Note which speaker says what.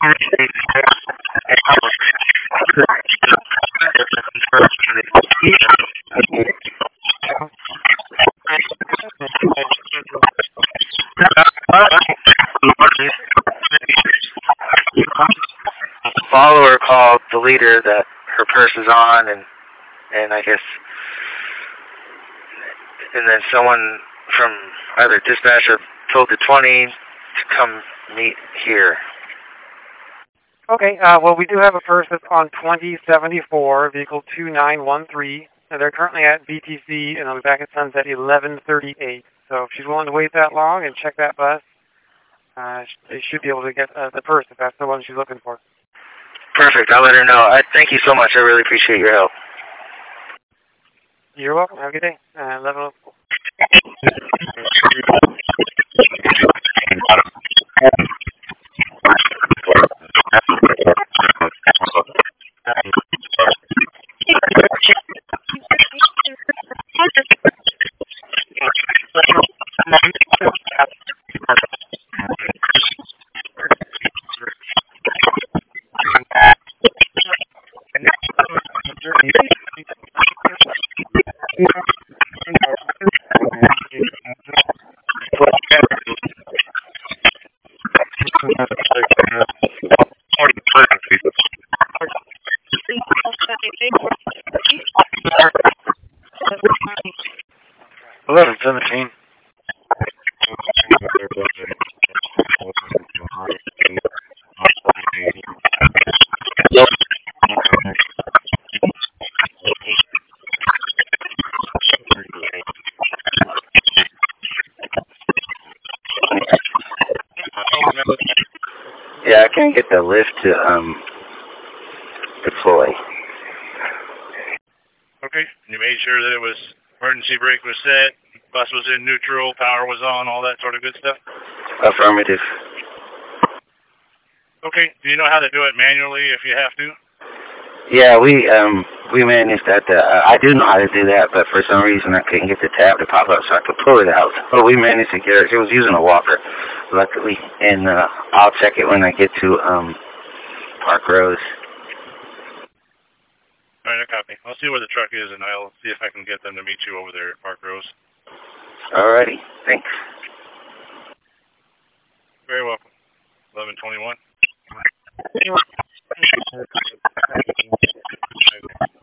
Speaker 1: Follower called the leader that her purse is on, and I guess, and then someone from either dispatch or told the 20 to come meet here.
Speaker 2: Okay, well, we do have a purse that's on 2074, vehicle 2913. And they're currently at BTC, and they'll be back at sunset 11:38. So if she's willing to wait that long and check that bus, they should be able to get the purse if that's the one she's looking for.
Speaker 1: Perfect. I'll let her know. Thank you so much. I really appreciate your help.
Speaker 2: You're welcome. Have a good day. 11:04.
Speaker 1: Yeah, I can't get the lift to deploy.
Speaker 3: Okay, you made sure that it was emergency brake was set, bus was in neutral, power was on, all that sort of good stuff?
Speaker 1: Affirmative.
Speaker 3: Okay, do you know how to do it manually if you have to?
Speaker 1: Yeah, we managed that. I do know how to do that, but for some reason I couldn't get the tab to pop up so I could pull it out. But we managed to get it. She was using a walker, luckily, and I'll check it when I get to Park Rose.
Speaker 3: All right, I copy. I'll see where the truck is, and I'll see if I can get them to meet you over there at Park Rose.
Speaker 1: Alrighty, thanks.
Speaker 3: Very welcome. 11:21.